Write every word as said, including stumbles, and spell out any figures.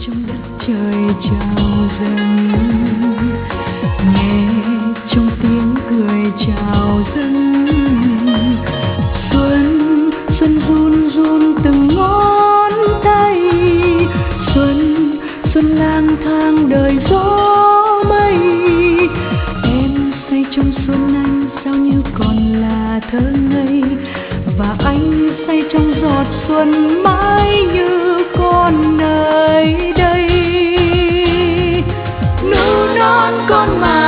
trong đất trời chào dâng, nghe trong tiếng cười chào dâng. Xuân, xuân run run từng ngón tay, xuân, xuân lang thang đời gió mây. Em say trong xuân anh sao như còn là thơ ngây, và anh say trong giọt xuân mãi như con nơi đây. Nụ non con mà